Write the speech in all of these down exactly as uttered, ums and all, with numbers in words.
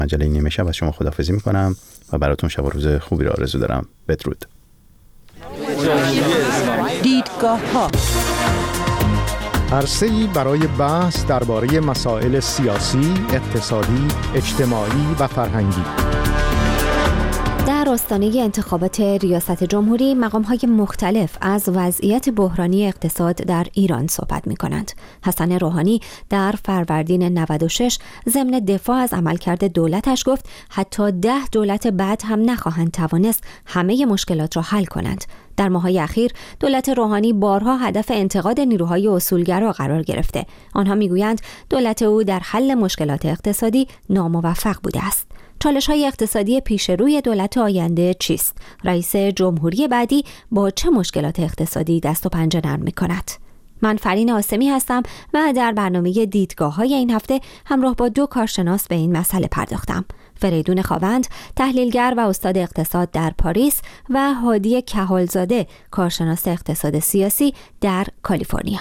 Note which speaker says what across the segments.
Speaker 1: مجله نیمه شب از شما خداحافظی میکنم و براتون شب و روز خوبی را آرزو دارم. بدرود.
Speaker 2: دیدگاه‌ها
Speaker 3: عرصه‌ای برای بحث درباره مسائل سیاسی، اقتصادی، اجتماعی و فرهنگی.
Speaker 4: در آستانه انتخابات ریاست جمهوری مقام‌های مختلف از وضعیت بحرانی اقتصاد در ایران صحبت می‌کنند. حسن روحانی در فروردین نود و شش ضمن دفاع از عملکرد دولتش گفت حتی ده دولت بعد هم نخواهند توانست همه مشکلات را حل کنند. در ماه‌های اخیر دولت روحانی بارها هدف انتقاد نیروهای اصولگرا قرار گرفته. آنها می‌گویند دولت او در حل مشکلات اقتصادی ناموفق بوده است. چالش‌های اقتصادی پیش روی دولت آینده چیست؟ رئیس جمهوری بعدی با چه مشکلات اقتصادی دست و پنجه نرم می‌کند؟ من فرین آسمی هستم و در برنامه دیدگاه‌های این هفته همراه با دو کارشناس به این مسئله پرداختم. فریدون خاوند، تحلیلگر و استاد اقتصاد در پاریس و هادی کهالزاده، کارشناس اقتصاد سیاسی در کالیفرنیا.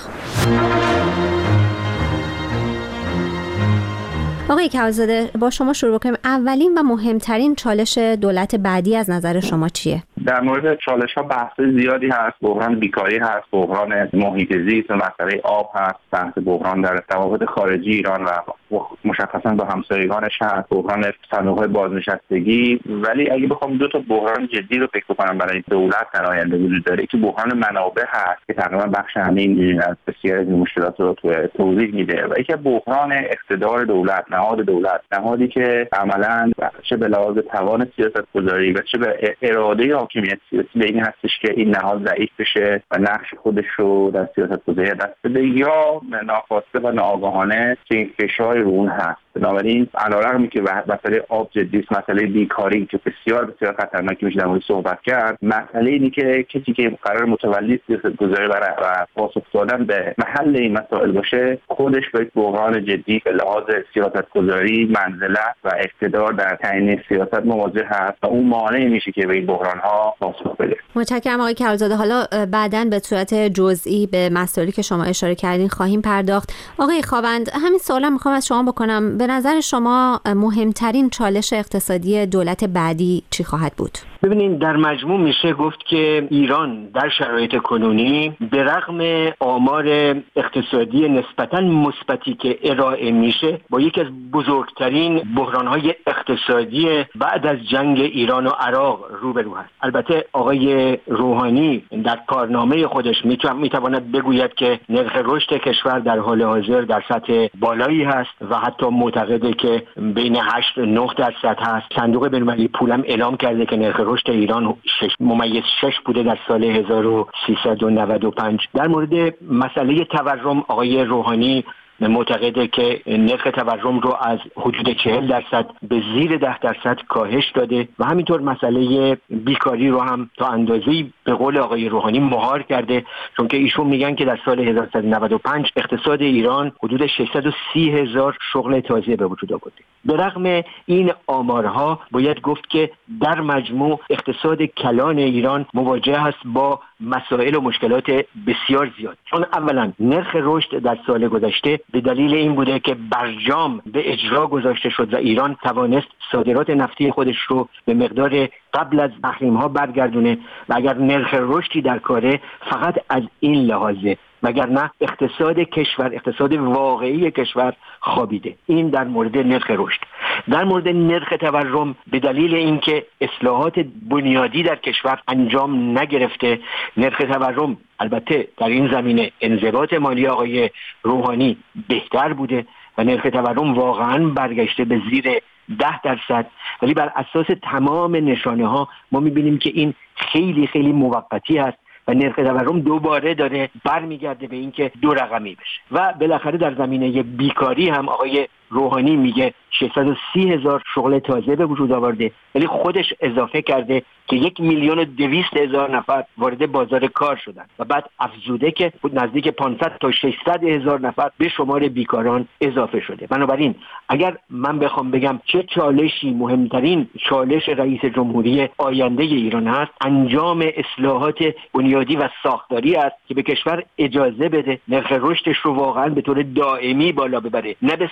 Speaker 4: آقای کهالزاده، با شما شروع کنیم. اولین و مهمترین چالش دولت بعدی از نظر شما چیه؟
Speaker 5: در مورد چالش ها بحث زیادی هست. بحران بیکاری هست، بحران محیط زیست، مسئله آب هست، بحث بحران در روابط خارجی ایران و مشخصا با همسایگانش هست، بحران صندوق بازنشستگی. ولی اگه بخوام دو تا بحران جدی رو فکر کنم برای دولت در آینده وجود داره که بحران منابع هست که تقریبا بخش همین از بسیاری از مشکلات رو توضیح میده و یکی بحران اقتدار دولت، نهاد دولت، نهادی که عملاً چه به لحاظ توان سیاست‌گذاری و چه به اراده حاکمیت سیاسی به این هستش که این نهاد ضعیف بشه و نقش خودش رو در سیاست‌گذاری دست بده یا ناخواسته و ناآگاهانه که این فشار رو اون هست. بنابراین علیرغمی که مسئله آب جدی است، مسئله بیکاری که بسیار بسیار خطرناکی میشه در مورد صحبت کرد، مسئله اینه که کسی که قرار متولی سیاست‌گذاری و پاسخ دادن به محل این مسائل باشه خودش با یک بحران جدی به لحاظ سیاست‌گذاری، منزلت و اقتدار در تعیین سیاست مواجه هست و اون مانع میشه که به این بحران‌ها پاسخ بده.
Speaker 4: متشکرم آقای کهالزاده. حالا بعداً به صورت جزئی به مسائلی که شما اشاره کردین خواهیم پرداخت. آقای خاوند، همین سوالا میخوام از شما بکنم. به نظر شما مهمترین چالش اقتصادی دولت بعدی چی خواهد بود؟
Speaker 6: ببینید، در مجموع میشه گفت که ایران در شرایط کنونی به رغم آمار اقتصادی نسبتاً مثبتی که ارائه میشه با یکی از بزرگترین بحران‌های اقتصادی بعد از جنگ ایران و عراق روبرو است. البته آقای روحانی در کارنامه خودش میتواند بگوید که نرخ رشد کشور در حال حاضر در سطح بالایی هست و حتی معتقده که بین هشت و نه درصد هست. صندوق بین‌المللی پولم اعلام کرده که نرخ رشد ایران شش ممیز شش بوده در سال هزار و سیصد و نود و پنج. در مورد مسئله تورم آقای روحانی معتقده که نرخ تورم رو از حدود چهل درصد به زیر ده درصد کاهش داده و همینطور مسئله بیکاری رو هم تا اندازه‌ای به قول آقای روحانی مهار کرده، چون که ایشون میگن که در سال هزار و سیصد و نود و پنج اقتصاد ایران حدود ششصد و سی هزار شغل تازه به وجود آورده. به رغم این آمارها باید گفت که در مجموع اقتصاد کلان ایران مواجه است با مسائل و مشکلات بسیار زیاد. چون اولا نرخ رشد در سال گذشته به دلیل این بوده که برجام به اجرا گذاشته شد و ایران توانست صادرات نفتی خودش رو به مقدار قبل از تحریم‌ها برگردونه و اگر نرخ رشدی در کاره فقط از این لحاظه، وگرنه اقتصاد کشور، اقتصاد واقعی کشور خوابیده. این در مورد نرخ رشد. در مورد نرخ تورم به دلیل اینکه اصلاحات بنیادی در کشور انجام نگرفته، نرخ تورم البته در این زمینه انضباط مالی آقای روحانی بهتر بوده و نرخ تورم واقعا برگشته به زیر ده درصد، ولی بر اساس تمام نشانه ها ما میبینیم که این خیلی خیلی موقتی است و نرخ تورم دوباره داره برمیگرده به اینکه دو رقمی بشه. و بالاخره در زمینه بیکاری هم آقای روحانی میگه ششصد و سی هزار شغل تازه به وجود آورده، ولی خودش اضافه کرده که یک میلیون و دویست هزار نفر وارد بازار کار شدن و بعد افزوده که نزدیک پانصد تا ششصد هزار نفر به شمار بیکاران اضافه شده. بنابراین اگر من بخوام بگم چه چالشی مهمترین چالش رئیس جمهوری آینده ایران هست، انجام اصلاحات بنیادی و ساختاری است که به کشور اجازه بده نرخ رشدش رو واقعا به طور دائمی بالا ببره، نه به صورت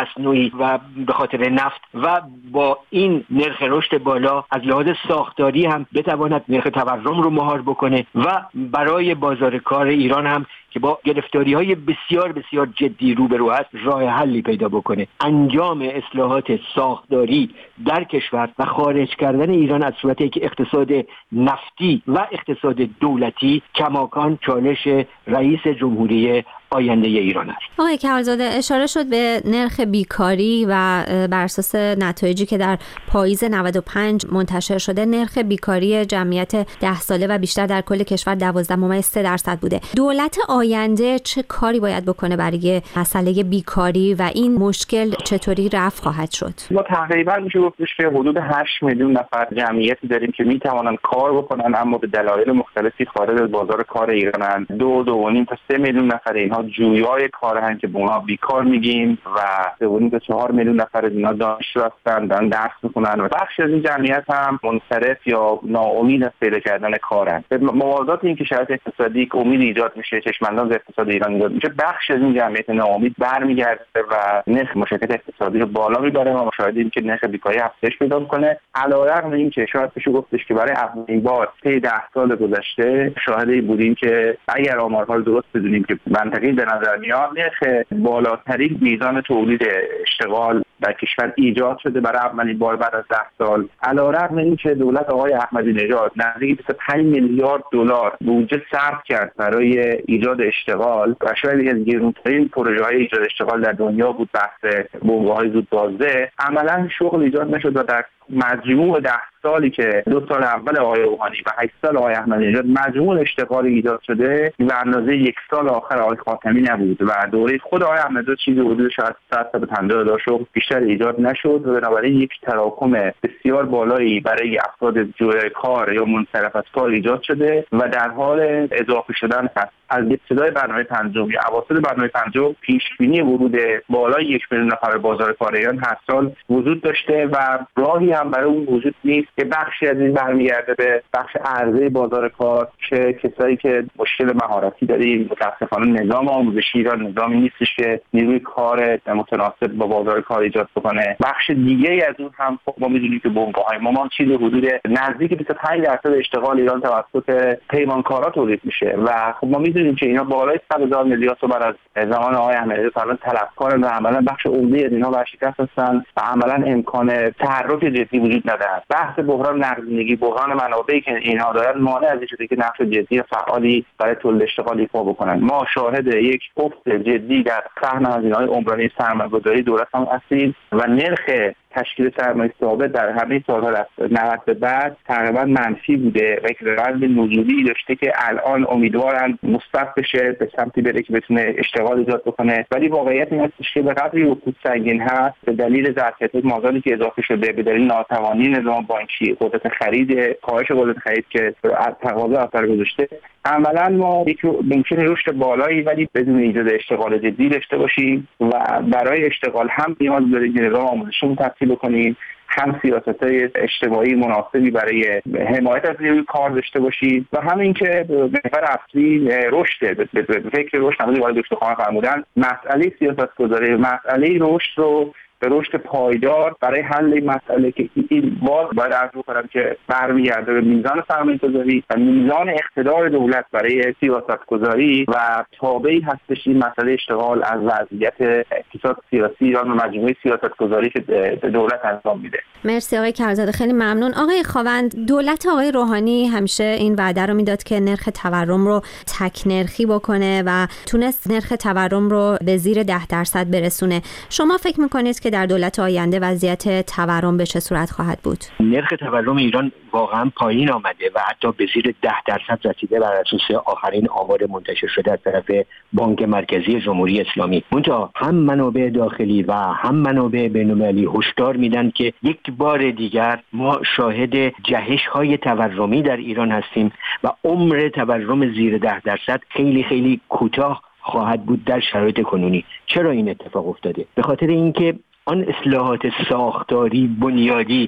Speaker 6: مصنوعی و به خاطر نفت و با این نرخ رشد بالا از لحاظ ساختاری هم بتواند نرخ تورم رو مهار بکنه و برای بازار کار ایران هم که با گرفتاری‌های بسیار بسیار جدی روبرو است راه حلی پیدا بکنه. انجام اصلاحات ساختاری در کشور و خارج کردن ایران از صورت یک اقتصاد نفتی و اقتصاد دولتی کماکان چالش رئیس جمهوری آینده ایران است.
Speaker 4: آقای کمالزاده، اشاره شد به نرخ بیکاری و بر اساس نتایجی که در پاییز نود و پنج منتشر شده نرخ بیکاری جمعیت ده ساله و بیشتر در کل کشور دوازده ممیز سه درصد بوده. دولت آینده چه کاری باید بکنه برای مسئله بیکاری و این مشکل چطوری رفع خواهد شد؟
Speaker 5: ما تقریبا میشه گفتش که حدود هشت میلیون نفر جمعیتی داریم که میتوانن کار بکنن اما به دلایل مختلفی خارج از بازار کار ایرانن. دو دو و نیم تا سه میلیون نفر اینها جویای کارن که به اونها بیکار میگیم و سه و نیم تا چهار میلیون نفر از اینا دانشجو هستن، دارن درس میخونن و بخشی از این جمعیت هم منصرف یا ناامید از پیدا کردن کارن. به موازات این که شرایط اقتصادی که امید ایجاد میشه، چشمانداز اقتصاد ایران ایجاد میشه، بخشی از این جمعیت ناامید برمیگرده و نرخ مشارکت اقتصادی رو بالا میبره و مشاهدیم که نرخ بیکاری افزایش پیدا میکنه. علیرغم اینکه شاید بشه گفتش که برای اولین بار طی ده سال گذشته شاهدی بودیم که اگر آمارها رو درست بدونیم که منطقی به نظر میاد نرخ بالاترین میزان تولید اشتغال در کشور ایجاد شده برای اولین بار بعد از ده سال. علیرغم اینکه دولت آقای احمدی نژاد نزدیک بیست و پنج میلیارد دلار بودجه صرف کرد برای ایجاد اشتغال و شاید یکی از گرونترین پروژه‌های ایجاد اشتغال در دنیا بود بحث بنگاه‌های زودبازده، عملاً شغل ایجاد نشد و در مجموع ده سالی که دو سال اول آقای روحانی و هشت سال آقای احمدی نژاد مجموع اشتغال ایجاد شده به اندازه یک سال آخر آقای خاتمی نبود و دوره خود آقای احمدی نژاد چیزی حدود شاید صد تا پنجاه هزار شغل بیشتر ایجاد نشد و بنابراین یک تراکم بسیار بالایی برای افراد جویای کار یا منصرف از کار ایجاد شده و در حال اضافه شدن هست. از ابتدای برنامه پنجم یا اواسط برنامه پنجم پیشبینی ورود بالای یک میلیون نفر بازار کار ایران هر سال وجود داشته و راهی هم برای اون وجود نیست که بخشی از این برمیگرده به بخش عرضه بازار کار که کسایی که مشکل مهارتی داریم. متاسفانه نظام آموزشی ایران نظامی نیستش که نیروی کار متناسب با بازار کار ایجاد بکنه. بخش دیگه از اون هم خب ما می‌دونیم که بنگاه‌های ما چیز حدود نزدیک بیست و پنج درصد اشتغال ایران توسط پیمانکارا تولید میشه و خب ما می‌دونیم که اینا بالای صد هزار میلیارد تومان از زمان آقای احمدی نژاد الان طلبکارن و عملاً بخش عمده از اینها ورشکست هستن و عملاً امکان تحرک جدی وجود ندارد. بحث بحران نقدینگی، بحران منابعی که اینها دارن مانع از این شده که نقش جدی فعالی برای تولید اشتغال ایفا بکنن. ما شاهد یک افت جدی در سهم هزینه‌های عمرانی سرمایه‌گذاری دولت هم هستیم و نرخ تشکیل سرمایه ثابت در همه سال‌ها نود به بعد تقریبا منفی بوده و یک روند نزولی داشته که الان امیدوارن مثبت بشه، به سمتی بره که بتونه اشتغال ایجاد بکنه. ولی واقعیت این هستش که به قدری رکود سنگین هست به دلیل ظرفیت مازادی که اضافه شده، به دلیل ناتوانی نظام بانکی، قدرت خرید، کاهش قدرت خرید که از تقاضا اثر گذاشته، عملاً ما یک ممکن رشد بالایی ولی بدون ایجاد اشتغال جدی داشته باشیم و برای اشتغال هم نیاز داریم که نظام آموزشی تبدیل بکنیم، هم سیاست‌های اجتماعی مناسبی برای حمایت از نیروی کار داشته باشیم و همین که محور اصلی رشد به فکر رشد نمازی وارد دکتر خانه فرمودن مسئله سیاست‌گذاری، مسئله رشد رو به رشد پایدار برای حل این مسئله که این باز باید عرض بکنم که برمیگرده به میزان سرمایه‌گذاری و میزان اقتدار دولت برای سیاست‌گذاری و تابعی هستش این مسئله اشتغال از وضعیت اقتصاد سیاسی ایران و مجموعه سیاست‌گذاری که به دولت انجام میده.
Speaker 4: مرسی آقای کرزاده، خیلی ممنون. آقای خاوند، دولت آقای روحانی همیشه این وعده رو میداد که نرخ تورم رو تک نرخی بکنه و تونست نرخ تورم رو به زیر ده درصد برسونه. شما فکر می‌کنید که در دولت آینده وضعیت تورم به چه صورت خواهد بود؟
Speaker 6: نرخ تورم ایران واقعا پایین آمده و حتی به زیر ده درصد رسیده بر اساس آخرین آمار منتشر شده از طرف بانک مرکزی جمهوری اسلامی. منتها هم منابع داخلی و هم منابع بین‌المللی هشدار میدن که یک بار دیگر ما شاهد جهش‌های تورمی در ایران هستیم و عمر تورم زیر ده درصد خیلی خیلی کوتاه خواهد بود در شرایط کنونی. چرا این اتفاق افتاده؟ به خاطر اینکه آن اصلاحات ساختاری بنیادی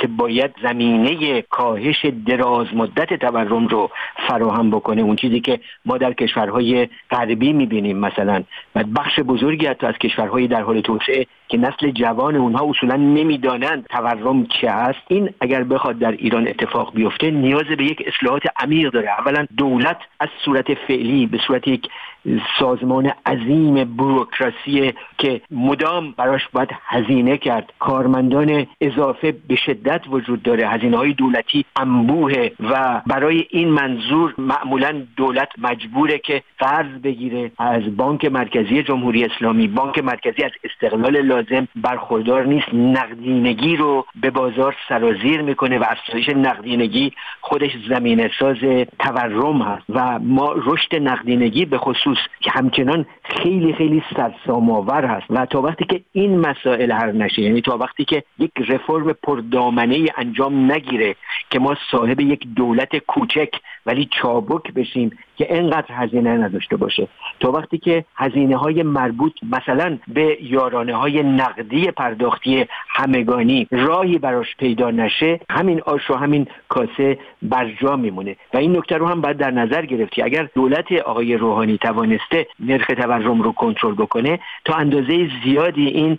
Speaker 6: که باید زمینه کاهش دراز مدت تورم رو فراهم بکنه، اون چیزی که ما در کشورهای غربی میبینیم مثلا و بخش بزرگی حتی از کشورهای در حال توسعه که نسل جوان اونها اصولا نمیدانند تورم چه هست، این اگر بخواد در ایران اتفاق بیفته نیاز به یک اصلاحات عمیق داره. اولا دولت از صورت فعلی به صورت یک سازمان عظیم بوروکراسی که مدام براش باید هزینه کرد، کارمندان اضافه به شدت وجود داره، هزینه‌های دولتی انبوه و برای این منظور معمولا دولت مجبوره که قرض بگیره از بانک مرکزی جمهوری اسلامی. بانک مرکزی از استقلال لازم برخوردار نیست، نقدینگی رو به بازار سرازیر میکنه و افزایش نقدینگی خودش زمینه ساز تورم هست و ما رشد نقدینگی به خصوص که همچنان خیلی خیلی سرسام‌آور هست و تا وقتی که این مسائل حل نشه، یعنی تا وقتی که یک رفرم پردامنه انجام نگیره که ما صاحب یک دولت کوچک ولی چابک بشیم که اینقدر هزینه نداشته باشه، تا وقتی که هزینه‌های مربوط مثلا به یارانه‌های نقدی پرداختی همگانی راهی براش پیدا نشه، همین آش و همین کاسه برجا میمونه. و این نکته رو هم باید در نظر گرفتی. اگر دولت آقای روحانی توانسته نرخ تورم رو کنترل بکنه، تا اندازه زیادی این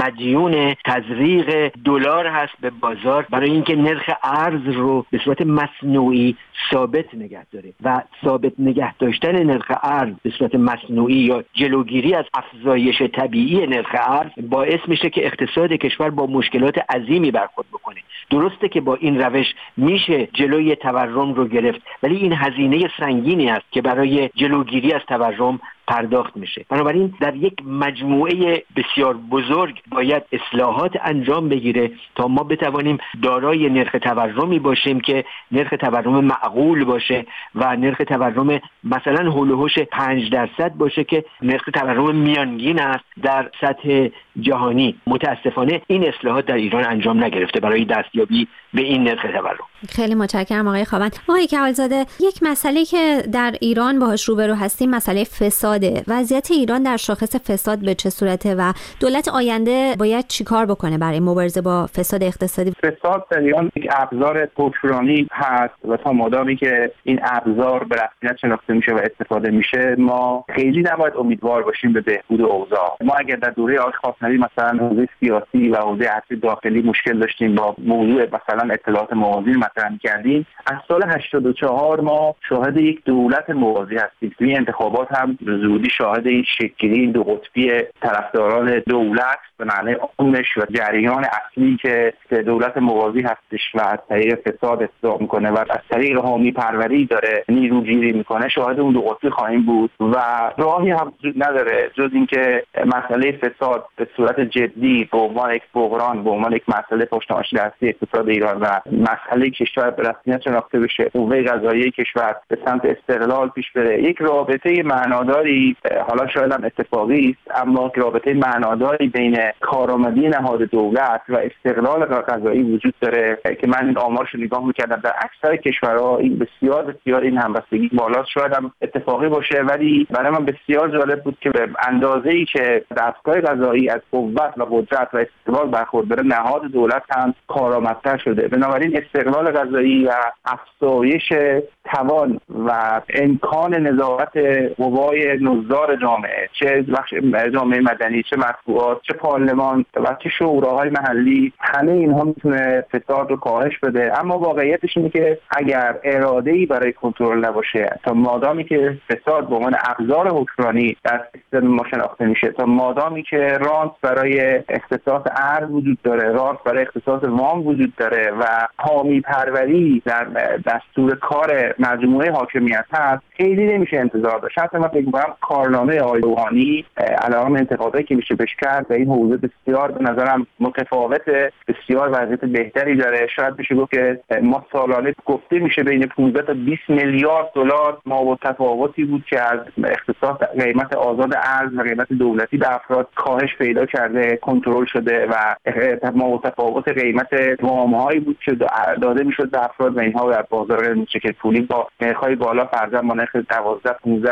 Speaker 6: مدیون تزریق دلار هست به بازار برای اینکه نرخ ارز رو به صورت مصنوعی ثابت نگه داره و ثابت نگه داشتن نرخ ارز به صورت مصنوعی یا جلوگیری از افزایش طبیعی نرخ ارز باعث میشه که اقتصاد کشور با مشکلات عظیمی برخورد بکنه. درسته که با این روش میشه جلوی تورم رو گرفت، ولی این هزینه سنگینی است که برای جلوگیری از تورم پرداخت میشه. بنابراین در یک مجموعه بسیار بزرگ باید اصلاحات انجام بگیره تا ما بتوانیم دارای نرخ تورمی باشیم که نرخ تورم معقول باشه و نرخ تورم مثلا هول و هوش پنج درصد باشه که نرخ تورم میانگین است در سطح جهانی. متاسفانه این اصلاحات در ایران انجام نگرفته برای دستیابی به این نرخ تورم.
Speaker 4: خیلی متشکرم آقای خاوند. آقای کمالزاده، یک مسئله که در ایران باهاش روبرو هستیم مسئله فساده. وضعیت ایران در شاخص فساد به چه صورته و دولت آینده باید چیکار بکنه برای مبارزه با فساد اقتصادی؟
Speaker 5: فساد در ایران یک ابزار حکمرانی هست و تا مادامی که این ابزار به رسمیت شناخته میشه و استفاده میشه، ما خیلی نباید امیدوار باشیم به بهبود اوضاع. ما اگر در دوره آقای خاتمی مثلا حوزه سیاسی و حوزه ارزی داخلی مشکل داشتیم با موضوع مثلا اطلاعات موازی مطرح کردیم، از سال هشتاد و چهار ما شاهد یک دولت موازی هستیم. توی انتخابات هم زودی شاهد این شکلی دو قطبی طرفداران دولت به معنی عمومش و جریان اصلی که دولت موازی هستش و از طریق فساد استفاده میکنه و از طریق حامی پروری داره نیروگیری میکنه، شاهد اون دو قطبی خواهیم بود و راهی هم وجود نداره جز اینکه مسئله فساد به صورت جدی به عنوان یک بحران، به عنوان یک مسئله پشت‌نشین اصلی اقتصاد ایران و مسئله کشور به رسمیت شناخته بشه، قوه قضاییه کشور به سمت استقلال پیش بره. یک رابطه معناداری، حالا شاید هم اتفاقی است، اما رابطه معناداری بین کارآمدی نهاد دولت و استقلال قضایی وجود داره که من این آمارش رو نگاه می‌کردم در اکثر کشورها این بسیار بسیار این همبستگی بالاست. شاید هم اتفاقی باشه ولی برای من بسیار جالب بود که به اندازه‌ای که دستگاه قضایی از قوت و قدرت و استقلال برخورداره، نهاد دولت هم کارآمدتر شده. بنابراین استقلال قضایی و افزایش توان و امکان نظارت قوای نظار جامعه، چه بخش جامعه مدنی، چه مطبوعات، چه پارلمان و چه شوراهای محلی، همه اینها میتونه فساد رو کاهش بده. اما واقعیتش اینه که اگر اراده‌ای برای کنترل نباشه، تا مادامی که فساد به عنوان ابزار حکمرانی در سیستم ما شناخته میشه، تا مادامی که رانت برای اختصاص ارز وجود داره، رانت برای اختصاص وام وجود داره و حامی پروری در دستور کار مجموعه حاکمیت هست، خیلی نمیشه انتظار داشت. حتی من فکر می‌کنم کارنامه آقای روحانی علاوه انتقادایی که میشه بهش کرد در این حوزه بسیار به نظرم متفاوت، بسیار وضعیت بهتری داره. شاید بشه گفت که ما سالانه گفته میشه بین پانزده تا بیست میلیارد دلار ما و تفاوتی بود که از اختصاص قیمت آزاد ارز و قیمت دولتی به افراد کاهش پیدا کرده، کنترل شده و ما و تفاوت قیمت وام‌هایی بود که داده میشد به افراد و اینها در بازار مشکل پولی با نرخ‌های بالا فرضاً با نرخ دوازده پانزده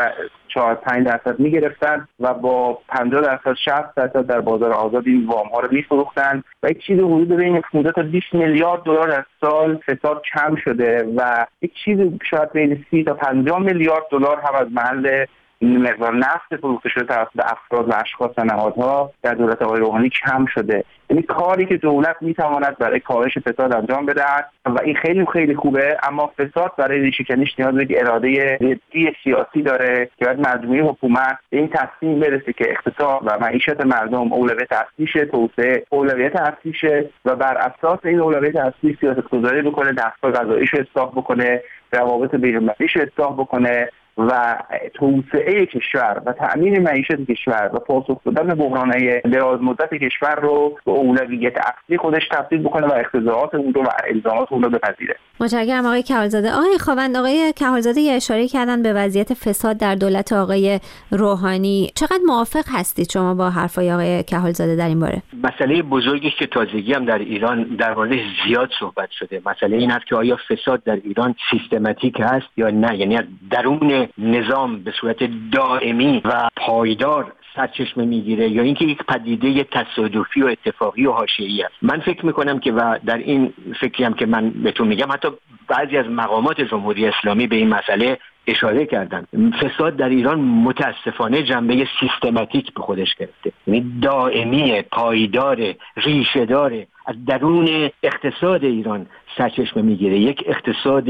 Speaker 5: چهار پنج درصد میگرفتن و با پنجاه درصد شصت درصد در بازار آزاد این وام ها رو میفروختن و یک چیز حدود بین پانزده تا بیست میلیارد دلار در سال فساد کم شده و یک چیز شاید بین سی تا پنجاه میلیارد دلار هم از محل مقدار نفت فروخته شده توسط افراد و اشخاص و نهادها در دولت آقای روحانی کم شده. یعنی کاری که دولت میتواند برای کاهش فساد انجام بدهد و این خیلی خیلی خوبه، اما فساد برای ریشه‌کنیش نیاز به اراده جدی سیاسی داره که باید مجموعه حکومت به این تصمیم برسه که اقتصاد و معیشت مردم اولویت اصلیشه، توسعه اولویت اصلیشه و بر اساس این اولویت اصلی سیاست‌گذاری بکنه، دستگاه قضاییش رو اصلاح بکنه، روابط بین‌المللیش رو اصلاح بکنه و توسعه کشور و تأمین معیشت کشور و پاسخ دادن به بحران‌های دراز مدت کشور رو به اولویت اصلی خودش تبدیل بکنه و اقتضاعات اون رو و الزامات اون رو بپذیره.
Speaker 4: متشکرم آقای کهالزاده. آقای خاوند، آقای کهالزاده یه اشاره کردن به وضعیت فساد در دولت آقای روحانی. چقدر موافق هستید شما با حرفای آقای کهالزاده در این باره؟
Speaker 6: مسئله بزرگی که تازگی هم در ایران در موردش زیاد صحبت شده، مسئله این است که آیا فساد در ایران سیستماتیک هست یا نه، یعنی از درون نظام به صورت دائمی و پایدار سرچشمه میگیره یا اینکه یک پدیده تصادفی و اتفاقی و حاشیه‌ای است. من فکر میکنم که و در این فکری هم که من بهتون میگم حتی بعضی از مقامات جمهوری اسلامی به این مسئله اشاره کردن. فساد در ایران متاسفانه جنبه سیستماتیک به خودش گرفته، یعنی دائمی، پایدار، ریشه‌دار، از درون اقتصاد ایران سرچشمه میگیره. یک اقتصاد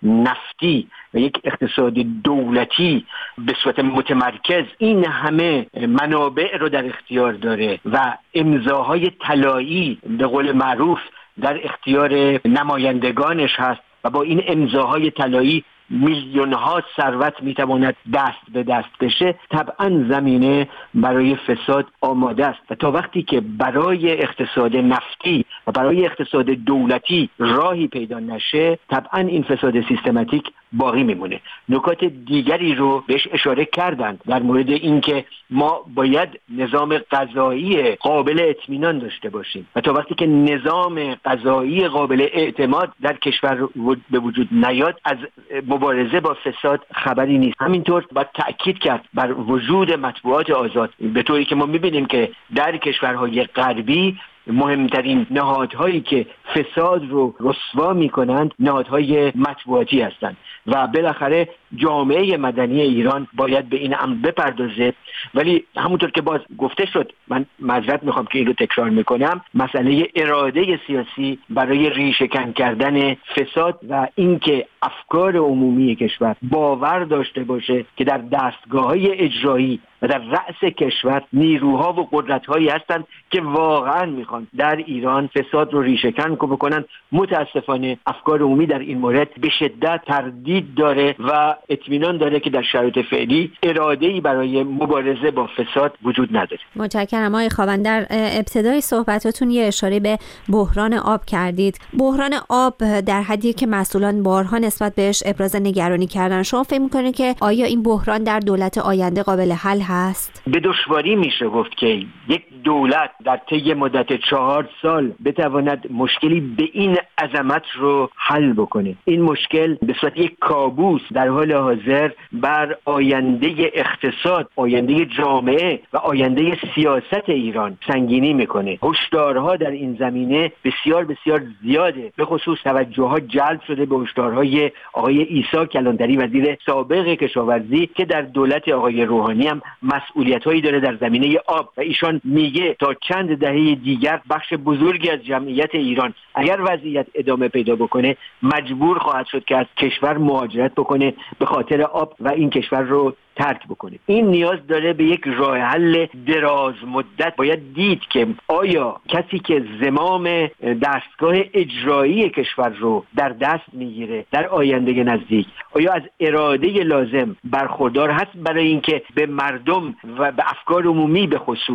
Speaker 6: نفتی و یک اقتصاد دولتی به صورت متمرکز این همه منابع رو در اختیار داره و امضاهای طلایی به قول معروف در اختیار نمایندگانش هست و با این امضاهای طلایی میلیون ها ثروت میتواند دست به دست بشه. طبعا زمینه برای فساد آماده است و تا وقتی که برای اقتصاد نفتی و برای اقتصاد دولتی راهی پیدا نشه، طبعا این فساد سیستماتیک باقی میمونه. نکات دیگری رو بهش اشاره کردند در مورد اینکه ما باید نظام قضایی قابل اطمینان داشته باشیم و تا وقتی که نظام قضایی قابل اعتماد در کشور به وجود نیاد، از مبارزه با فساد خبری نیست. همینطور باید تأکید کرد بر وجود مطبوعات آزاد، به طوری که ما میبینیم که در کشورهای غربی مهمترین نهادهایی که فساد رو رسوا میکنند نهادهای مطبوعاتی هستند و بالاخره جامعه مدنی ایران باید به این امر بپردازه. ولی همونطور که باز گفته شد، من معذرت میخوام که این رو تکرار میکنم، مسئله اراده سیاسی برای ریشه‌کن کردن فساد و اینکه افکار عمومی کشور باور داشته باشه که در دستگاه‌های اجرایی و در رأس کشور نیروها و قدرت‌هایی هستند که واقعاً میخوان در ایران فساد رو ریشه‌کن بکنن. متاسفانه افکار عمومی در این مورد به شدت تردید داره و اطمینان داره که در شرایط فعلی اراده‌ای برای مبارزه با فساد وجود نداره.
Speaker 4: متشکرم آقای خاوند. در ابتدای صحبتاتون یه اشاره به بحران آب کردید. بحران آب در حدی که مسئولان بارها نسبت بهش ابراز نگرانی کردن. شما فکر می‌کنید که آیا این بحران در دولت آینده قابل حل هست؟
Speaker 6: به دشواری میشه گفت که یک دولت در طی مدت چهار سال بتواند مشکلی به این عظمت رو حل بکنه. این مشکل به صورت یک کابوس در حال حاضر بر آینده اقتصاد، آینده جامعه و آینده سیاست ایران سنگینی میکنه. هشدارها در این زمینه بسیار بسیار زیاده. به خصوص توجهها جلب شده به هشدارهای آقای عیسی کلانتری، وزیر سابق کشاورزی، که در دولت آقای روحانی هم مسئولیت‌هایی داره در زمینه آب و ایشان میگه تا چند دهه دیگر بخش بزرگی از جمعیت ایران اگر وضعیت ادامه پیدا بکنه مجبور خواهد شد که از کشور مهاجرت بکنه به خاطر آب و این کشور رو ترک بکنه. این نیاز داره به یک راه حل دراز مدت. باید دید که آیا کسی که زمام دستگاه اجرایی کشور رو در دست میگیره در آینده نزدیک، آیا از اراده لازم برخوردار هست برای اینکه به مردم و به افکار عمومی به خصوص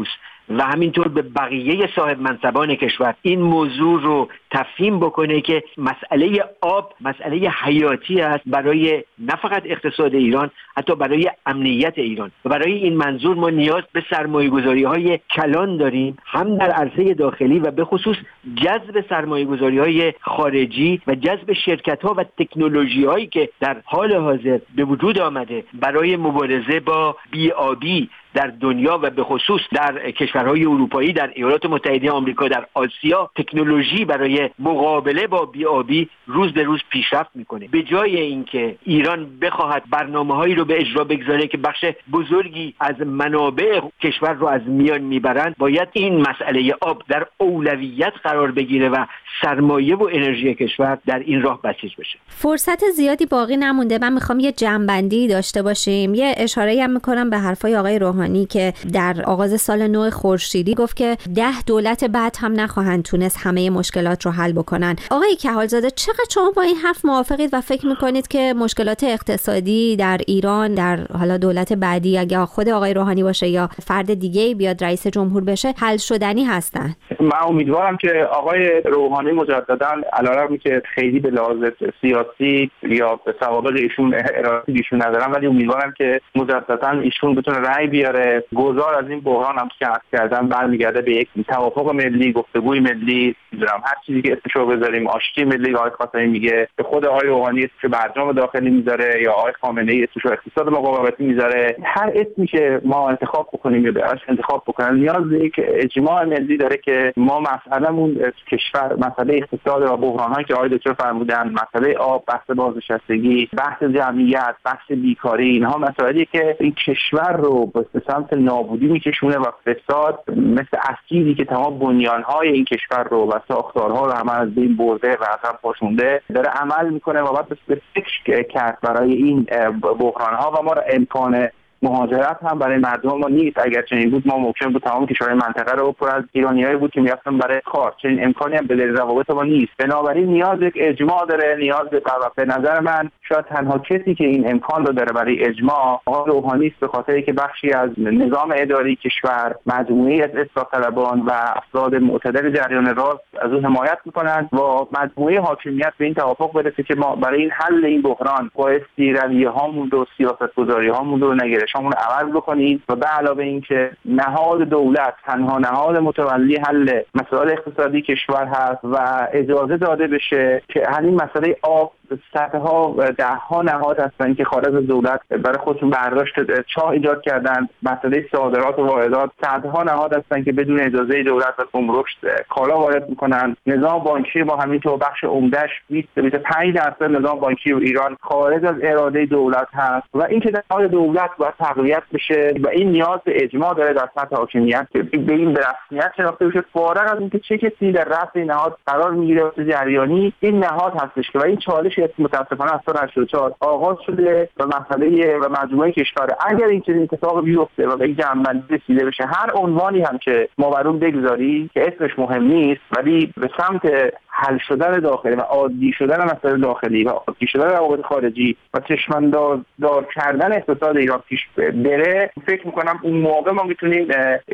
Speaker 6: و همینطور به بقیه صاحب منصبان کشور این موضوع رو تفهیم بکنه که مسئله آب مسئله حیاتی است برای نه فقط اقتصاد ایران، حتی برای امنیت ایران. و برای این منظور ما نیاز به سرمایه‌گذاری‌های کلان داریم، هم در عرصه داخلی و به خصوص جذب سرمایه‌گذاری‌های خارجی و جذب شرکت‌ها و تکنولوژی‌هایی که در حال حاضر به وجود آمده برای مبارزه با بی‌آبی در دنیا و به خصوص در کشورهای اروپایی، در ایالات متحده آمریکا، در آسیا. تکنولوژی برای مقابله با بی‌آبی روز به روز پیشرفت میکنه. به جای اینکه ایران بخواهد برنامه‌هایی رو به اجرا بگذاره که بخش بزرگی از منابع کشور رو از میان میبرند، باید این مسئله آب در اولویت قرار بگیره و سرمایه و انرژی کشور در این راه بسیج بشه.
Speaker 4: فرصت زیادی باقی نمونده. من میخوام یه جمع‌بندی داشته باشیم. یه اشاره‌ای هم میکنم به حرفای آقای روحانی که در آغاز سال نو خورشیدی گفت که ده دولت بعد هم نخواهند تونست همه مشکلات رو حل بکنن. آقای کهالزاده، چقدر شما با این حرف موافقید و فکر میکنید که مشکلات اقتصادی در ایران در حالا دولت بعدی، اگه خود آقای روحانی باشه یا فرد دیگه‌ای بیاد رئیس جمهور بشه، حل شدنی هستن؟
Speaker 5: من امیدوارم که آقای روحانی مجددا علیرغم که خیلی به لحاظ سیاسی یا به سوابق ایشون ارائه ایشون ندارم، ولی امیدوارم که مجددا ایشون بتونه رأی بیاره. گذار از این بحران هم که عرض کردم برمیگرده به یک توافق ملی، گفتگوی ملی، می‌دونم هر چیزی که اسمشو بذاریم، آشتی ملی. آقای خاتمی میگه به خود آقای روحانی اسمشو برجام داخلی میذاره، یا آقای خامنه‌ای اسمشو اقتصاد مقاومتی میذاره. هر اسمی که ما انتخاب بکنیم یا براش انتخاب بکنن، نیاز به یک اجماع ملی داره که ما مسئله‌مون کشور، مسئله اقتصاد و بحران‌هایی که آقای دکتر فرمودن، مسئله آب، بحث بازنشستگی، بحث جمعیت، بحث بیکاری، اینها مسائلی که این کشور رو به سمت نابودی میکشونه و فساد مثل اسیدی که تمام بنیان‌های این کشور رو و ساختارها رو همه از بین برده و از هم پاشونده داره عمل میکنه و باید به فکر کرد برای این بحران‌ها. و ما را امکان مهاجرت هم برای مردم ما نیست. اگر چنین بود ما ممکن بود تمام کشورهای منطقه رو پر از ایرانیایی بود که می‌رفتن برای کار. چنین امکانی هم به دل روابط ما نیست. بنابراین نیاز یک اجماع داره، نیاز به به نظر من شاید تنها کسی که این امکان رو داره برای اجماع آقای روحانی است، به خاطری که بخشی از نظام اداری کشور، مجموعه‌ای از اصلاح طلبان و افراد معتدل جریان راست از اون حمایت می‌کنند و مجموعه حاکمیت به این توافق برسه که ما برای این حل این بحران بایستی رویه‌هامون رو، سیاست‌گذاری‌هامون رو، نگرش‌هامون رو عوض بکنیم و به علاوه این که نهاد دولت تنها نهاد متولی حل مسائل اقتصادی کشور هست و اجازه داده بشه که همین مسئله آب صدها و ده ها نهاد هستن که خارج از دولت برای خودشون برداشت چاه ایجاد کردن. مسئله صادرات و واردات، صدها نهاد هستن که بدون اجازه دولت و گمرک کالا وارد میکنن. نظام بانکی ما همینطور بخش عمده‌اش بیست تا بیست و پنج درصد نظام بانکی و ایران خارج از اراده دولت هست و این که نهاد دولت باید تقویت بشه و این نیاز به اجماع داره در سطح حاکمیت که به این به رسمیت شناخته بشه. فارغ از اینکه چه کسی در رأس این نهاد قرار میگیره و جریانی، این نهاد هستش که و این چالش متاسفانه از سال هشتاد و چهار آغاز شده و مسئله و مجموعه کشور اگر این چنین اتفاق بیفته و به یک جنبندی رسیده بشه، هر عنوانی هم که ما بر اون بگذاریم که اسمش مهم نیست، ولی به سمت حل شدن داخلی و عادی شدن مسائل داخلی و عادی شدن روابط خارجی و چشمانداز دار کردن اقتصاد ایران پیش بره، فکر میکنم اون موقع ما میتونیم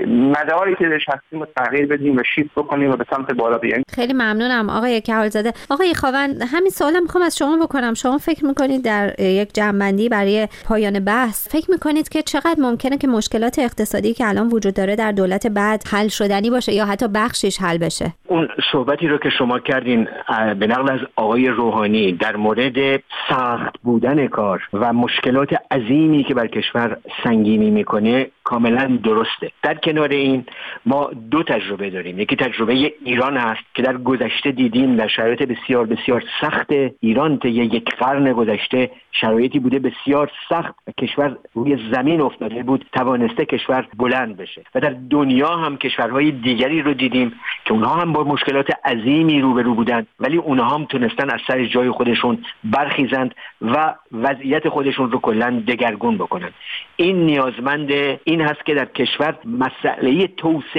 Speaker 5: مداری که درش هستیم رو تغییر بدیم و شیفت بکنیم و به سمت بالا بیاییم.
Speaker 4: خیلی ممنونم آقای کهالزاده. آقای خاوند، همین سوالم میخوام از شما بکنم. شما فکر میکنید در یک جمع‌بندی برای پایان بحث فکر میکنید که چقدر ممکنه که مشکلات اقتصادی که الان وجود داره در دولت بعد حل شدنی باشه یا حتی بخشش حل بشه؟
Speaker 6: اون صحبتی رو که شما کردین به نقل از آقای روحانی در مورد سخت بودن کار و مشکلات عظیمی که بر کشور سنگینی میکنه کاملا درسته. در کنار این ما دو تجربه داریم. یکی تجربه ایران هست که در گذشته دیدیم در شرایط بسیار بسیار سخت ایران طی یک قرن گذشته شرایطی بوده بسیار سخت و کشور روی زمین افتاده بود، توانسته کشور بلند بشه. و در دنیا هم کشورهای دیگری رو دیدیم که اونها هم با مشکلات عظیمی روبرو بودند، ولی اونها هم تونستن از سر جای خودشون برخیزند و وضعیت خودشون رو کلاً دگرگون بکنن. این نیازمند این هست که در کشور مسئله توسعه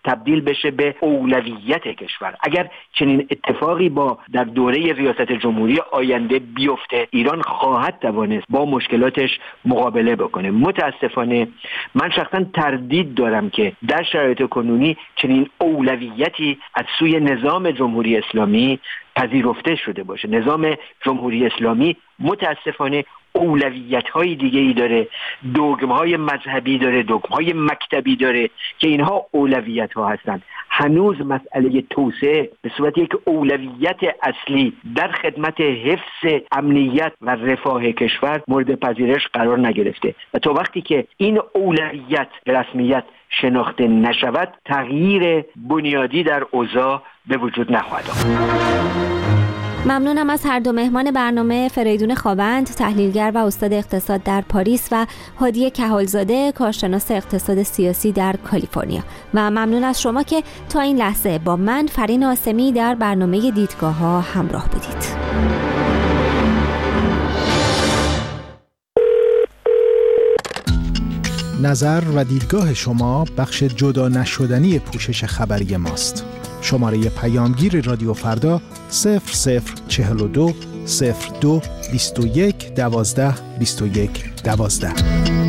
Speaker 6: تبدیل بشه به اولویت کشور. اگر چنین اتفاقی با در دوره ریاست جمهوری آینده بیفته، ایران خواهد توانست با مشکلاتش مقابله بکنه. متاسفانه من شخصا تردید دارم که در شرایط کنونی چنین اولویتی از سوی نظام جمهوری اسلامی پذیرفته شده باشه. نظام جمهوری اسلامی متاسفانه اولویت‌های دیگه‌ای داره، دوگم‌های مذهبی داره، دوگم‌های مکتبی داره که اینها اولویت‌ها هستند. هنوز مسئله توسعه به صورت یک اولویت اصلی در خدمت حفظ امنیت و رفاه کشور مورد پذیرش قرار نگرفته و تا وقتی که این اولویت به رسمیت شناخته نشود، تغییر بنیادی در اوضاع به وجود نخواهد آمد.
Speaker 4: ممنونم از هر دو مهمان برنامه، فریدون خوابند، تحلیلگر و استاد اقتصاد در پاریس و هادی کهالزاده، کارشناس اقتصاد سیاسی در کالیفرنیا. و ممنون از شما که تا این لحظه با من فرین آسمی در برنامه دیدگاه ها همراه بودید.
Speaker 3: نظر و دیدگاه شما بخش جدا نشدنی پوشش خبری ماست. شماره پیامگیر رادیو فردا صفر صفر چهل و دو صفر دو بیست و یک دوازده بیست و یک دوازده.